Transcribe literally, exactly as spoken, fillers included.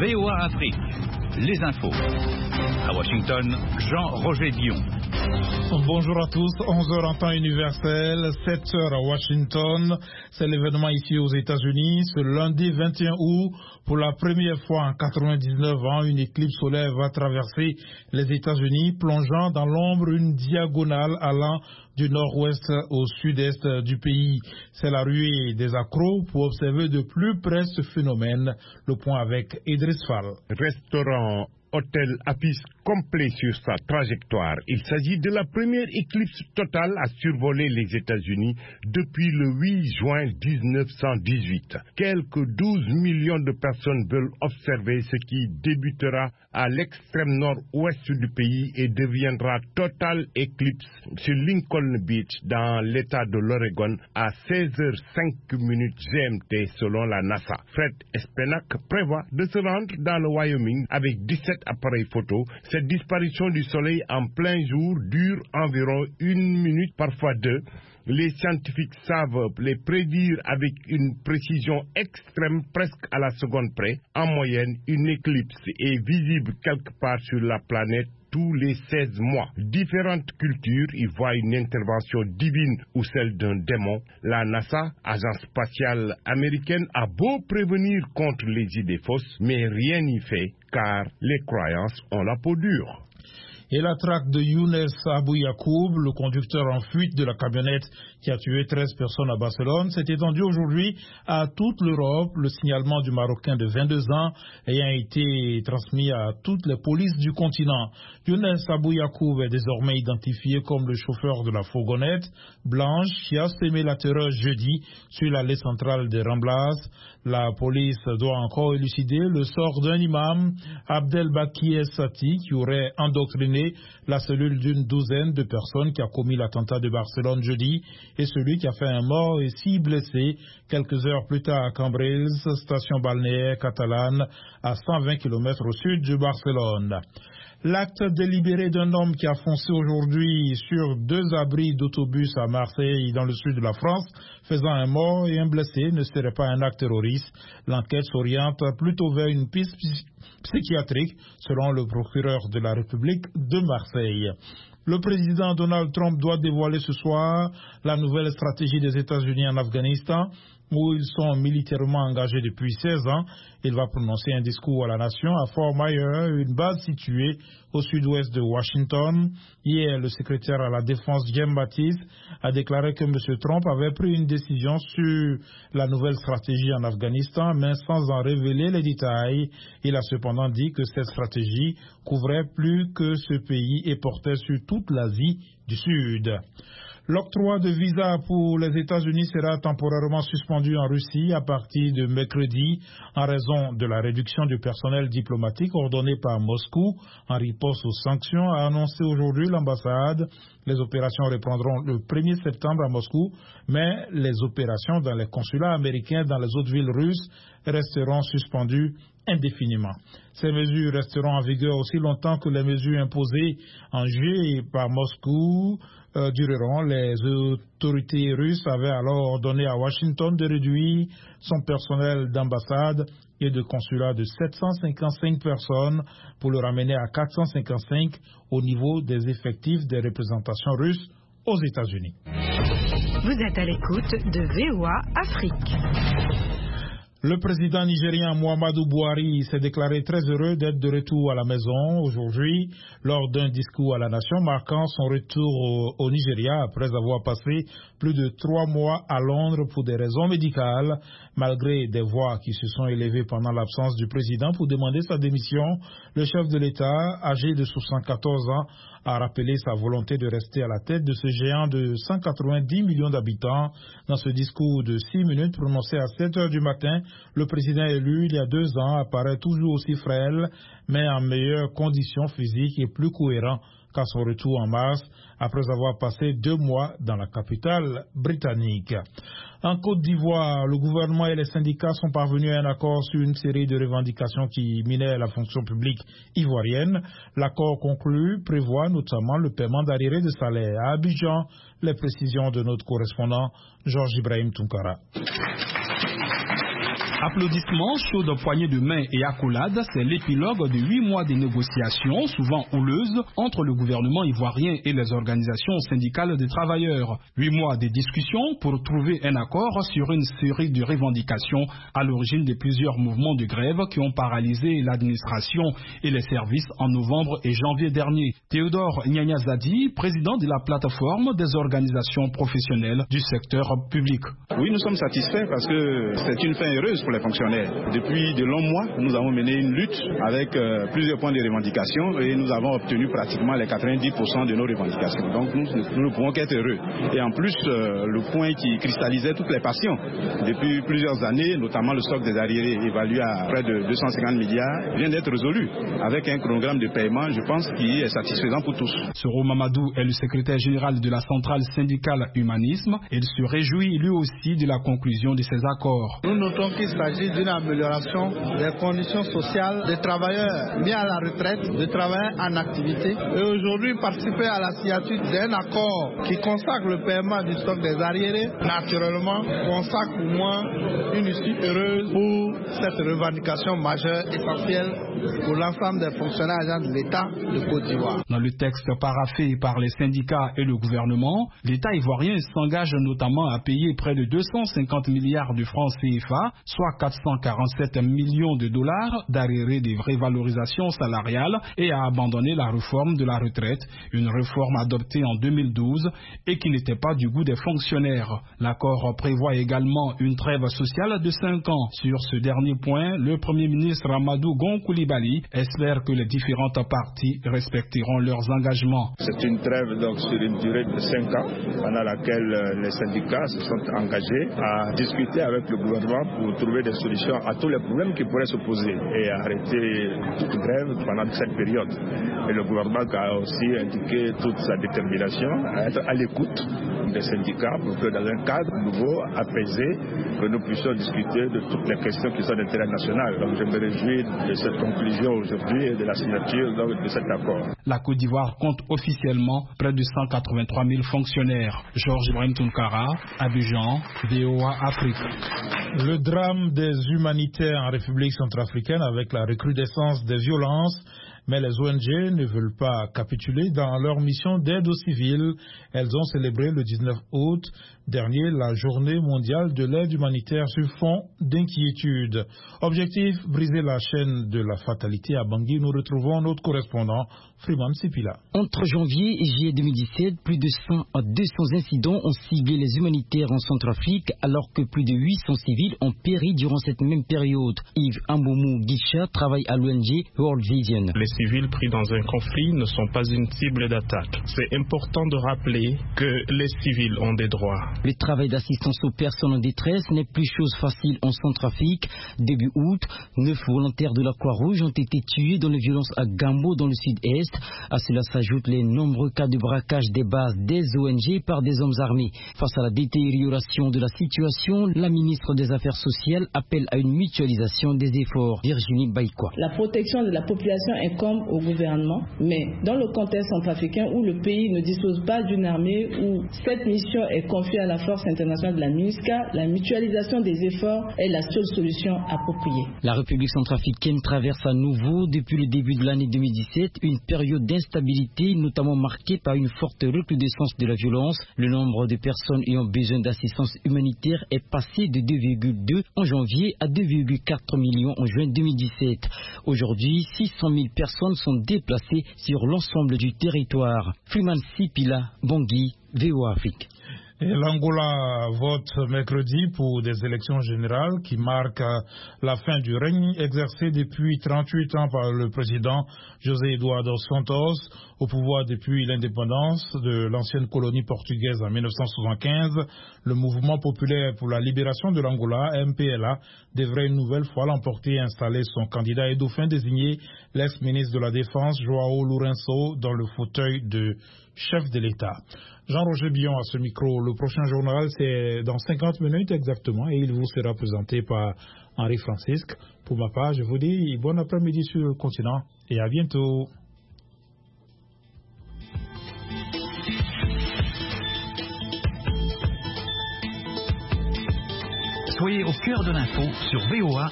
V O A Afrique, les infos. À Washington, Jean-Roger Dion. Bonjour à tous, onze heures en temps universel, sept heures à Washington. C'est l'événement ici aux États-Unis. Ce lundi vingt et un août, pour la première fois en quatre-vingt-dix-neuf ans, une éclipse solaire va traverser les États-Unis, plongeant dans l'ombre une diagonale allant du nord-ouest au sud-est du pays. C'est la ruée des accros pour observer de plus près ce phénomène. Le point avec Idriss Fall. Restaurant, hôtel Apis complet sur sa trajectoire. Il s'agit de la première éclipse totale à survoler les États-Unis depuis le huit juin mille neuf cent dix-huit. Quelques douze millions de personnes veulent observer ce qui débutera à l'extrême nord-ouest du pays et deviendra Total Eclipse sur Lincoln Beach dans l'État de l'Oregon à seize heures cinq G M T selon la NASA. Fred Espenak prévoit de se rendre dans le Wyoming avec dix-sept appareils photo. Cette disparition du soleil en plein jour dure environ une minute, parfois deux. Les scientifiques savent les prédire avec une précision extrême, presque à la seconde près. En moyenne, une éclipse est visible quelque part sur la planète tous les seize mois. Différentes cultures y voient une intervention divine ou celle d'un démon. La NASA, agence spatiale américaine, a beau prévenir contre les idées fausses, mais rien n'y fait, car les croyances ont la peau dure. Et la traque de Younes Abou Yacoub, le conducteur en fuite de la camionnette qui a tué treize personnes à Barcelone, s'est étendue aujourd'hui à toute l'Europe. Le signalement du Marocain de vingt-deux ans ayant été transmis à toutes les polices du continent. Younes Abou Yacoub est désormais identifié comme le chauffeur de la fourgonnette blanche qui a sémé la terreur jeudi sur l'allée centrale des Ramblas. La police doit encore élucider le sort d'un imam, Abdelbaki Sati, qui aurait endoctriné la cellule d'une douzaine de personnes qui a commis l'attentat de Barcelone jeudi, et celui qui a fait un mort et six blessés quelques heures plus tard à Cambrils, station balnéaire catalane à cent vingt kilomètres au sud de Barcelone. L'acte délibéré d'un homme qui a foncé aujourd'hui sur deux abris d'autobus à Marseille, dans le sud de la France, faisant un mort et un blessé, ne serait pas un acte terroriste. L'enquête s'oriente plutôt vers une piste psychiatrique, selon le procureur de la République de Marseille. Le président Donald Trump doit dévoiler ce soir la nouvelle stratégie des États-Unis en Afghanistan, où ils sont militairement engagés depuis seize ans. Il va prononcer un discours à la nation à Fort Myers, une base située au sud-ouest de Washington. Hier, le secrétaire à la Défense, Jim Mattis, a déclaré que M. Trump avait pris une décision sur la nouvelle stratégie en Afghanistan, mais sans en révéler les détails. Il a cependant dit que cette stratégie couvrait plus que ce pays et portait sur toute l'Asie du Sud. L'octroi de visa pour les États-Unis sera temporairement suspendu en Russie à partir de mercredi en raison de la réduction du personnel diplomatique ordonnée par Moscou en riposte aux sanctions, a annoncé aujourd'hui l'ambassade. Les opérations reprendront le premier septembre à Moscou, mais les opérations dans les consulats américains dans les autres villes russes resteront suspendues indéfiniment. Ces mesures resteront en vigueur aussi longtemps que les mesures imposées en juillet par Moscou euh, dureront. Les autorités russes avaient alors ordonné à Washington de réduire son personnel d'ambassade et de consulat de sept cent cinquante-cinq personnes pour le ramener à quatre cent cinquante-cinq au niveau des effectifs des représentations russes aux États-Unis. Vous êtes à l'écoute de V O A Afrique. Le président nigérien Muhammadu Buhari s'est déclaré très heureux d'être de retour à la maison aujourd'hui lors d'un discours à la nation marquant son retour au, au Nigeria après avoir passé plus de trois mois à Londres pour des raisons médicales. Malgré des voix qui se sont élevées pendant l'absence du président pour demander sa démission, le chef de l'État, âgé de soixante-quatorze ans, a rappelé sa volonté de rester à la tête de ce géant de cent quatre-vingt-dix millions d'habitants. Dans ce discours de six minutes prononcé à sept heures du matin, le président élu il y a deux ans apparaît toujours aussi frêle, mais en meilleures conditions physiques et plus cohérent qu'à son retour en mars, après avoir passé deux mois dans la capitale britannique. En Côte d'Ivoire, le gouvernement et les syndicats sont parvenus à un accord sur une série de revendications qui minaient la fonction publique ivoirienne. L'accord conclu prévoit notamment le paiement d'arriérés de salaire. À Abidjan, les précisions de notre correspondant Georges Ibrahim Tunkara. Applaudissements, chaudes poignées de main et accolades, c'est l'épilogue de huit mois de négociations, souvent houleuses, entre le gouvernement ivoirien et les organisations syndicales des travailleurs. Huit mois de discussions pour trouver un accord sur une série de revendications à l'origine de plusieurs mouvements de grève qui ont paralysé l'administration et les services en novembre et janvier dernier. Théodore Nyanyazadi, président de la plateforme des organisations professionnelles du secteur public. Oui, nous sommes satisfaits parce que c'est une fin heureuse pour les fonctionnaires. Depuis de longs mois, nous avons mené une lutte avec euh, plusieurs points de revendication et nous avons obtenu pratiquement les quatre-vingt-dix pour cent de nos revendications. Donc nous, nous ne pouvons qu'être heureux. Et en plus, euh, le point qui cristallisait toutes les passions depuis plusieurs années, notamment le stock des arriérés évalué à près de deux cent cinquante milliards, vient d'être résolu avec un chronogramme de paiement, je pense, qui est satisfaisant pour tous. Soro Mamadou est le secrétaire général de la centrale syndicale Humanisme. Il se réjouit lui aussi de la conclusion de ces accords. Nous notons qu'il s'agit d'une amélioration des conditions sociales des travailleurs mis à la retraite, des travailleurs en activité. Et aujourd'hui, participer à la signature d'un accord qui consacre le paiement du stock des arriérés, naturellement, consacre pour moi une issue heureuse pour cette revendication majeure, essentielle pour l'ensemble des fonctionnaires agents de l'État de Côte d'Ivoire. Dans le texte paraphé par les syndicats et le gouvernement, l'État ivoirien s'engage notamment à payer près de deux cent cinquante milliards de francs C F A, soit quatre cent quarante-sept millions de dollars d'arriérés des revalorisations salariales et à abandonner la réforme de la retraite, une réforme adoptée en deux mille douze et qui n'était pas du goût des fonctionnaires. L'accord prévoit également une trêve sociale de cinq ans. Sur ce dernier point, le Premier ministre Amadou Gon Coulibaly espère que les différentes parties respecteront leurs engagements. C'est une trêve donc sur une durée de cinq ans pendant laquelle les syndicats se sont engagés à discuter avec le gouvernement pour trouver des solutions à tous les problèmes qui pourraient se poser et arrêter toute grève pendant cette période. Et le gouvernement a aussi indiqué toute sa détermination à être à l'écoute des syndicats pour que dans un cadre nouveau, apaisé, que nous puissions discuter de toutes les questions qui sont d'intérêt national. Donc je me réjouis de cette conclusion aujourd'hui et de la signature donc, de cet accord. La Côte d'Ivoire compte officiellement près de cent quatre-vingt-trois mille fonctionnaires. Georges Ibrahim Tounkara, Abidjan, V O A Afrique. Le drame des humanitaires en République centrafricaine avec la recrudescence des violences. Mais les O N G ne veulent pas capituler dans leur mission d'aide aux civils. Elles ont célébré le dix-neuf août dernier la journée mondiale de l'aide humanitaire sur fond d'inquiétude. Objectif, briser la chaîne de la fatalité à Bangui. Nous retrouvons notre correspondant, Freeman Sipila. Entre janvier et juillet deux mille dix-sept, plus de cent à deux cents incidents ont ciblé les humanitaires en Centrafrique, alors que plus de huit cents civils ont péri durant cette même période. Yves Amboumou Guicha travaille à l'O N G World Vision. Les civils pris dans un conflit ne sont pas une cible d'attaque. C'est important de rappeler que les civils ont des droits. Le travail d'assistance aux personnes en détresse n'est plus chose facile en Centrafrique. Début août, neuf volontaires de la Croix-Rouge ont été tués dans les violences à Gambo dans le sud-est. À cela s'ajoutent les nombreux cas de braquage des bases des O N G par des hommes armés. Face à la détérioration de la situation, la ministre des Affaires sociales appelle à une mutualisation des efforts. Virginie Baïkwa. La protection de la population incombe au gouvernement, mais dans le contexte centrafricain où le pays ne dispose pas d'une armée, où cette mission est confiée à la force internationale de la MINUSCA, la mutualisation des efforts est la seule solution appropriée. La République centrafricaine traverse à nouveau, depuis le début de l'année deux mille dix-sept, une période d'instabilité, notamment marquée par une forte recrudescence de la violence. Le nombre de personnes ayant besoin d'assistance humanitaire est passé de deux virgule deux en janvier à deux virgule quatre millions en juin deux mille dix-sept. Aujourd'hui, six cent mille personnes sont déplacées sur l'ensemble du territoire. Freeman Sipila, Bangui, V O A Afrique. L'Angola vote mercredi pour des élections générales qui marquent la fin du règne exercé depuis trente-huit ans par le président José Eduardo Santos, au pouvoir depuis l'indépendance de l'ancienne colonie portugaise en mille neuf cent soixante-quinze. Le mouvement populaire pour la libération de l'Angola, M P L A, devrait une nouvelle fois l'emporter et installer son candidat et dauphin désigné, l'ex-ministre de la Défense João Lourenço, dans le fauteuil de chef de l'État. Jean-Roger Billon à ce micro. Le prochain journal, c'est dans cinquante minutes exactement et il vous sera présenté par Henri Francisque. Pour ma part, je vous dis bon après-midi sur le continent et à bientôt. Soyez au cœur de l'info sur V O A.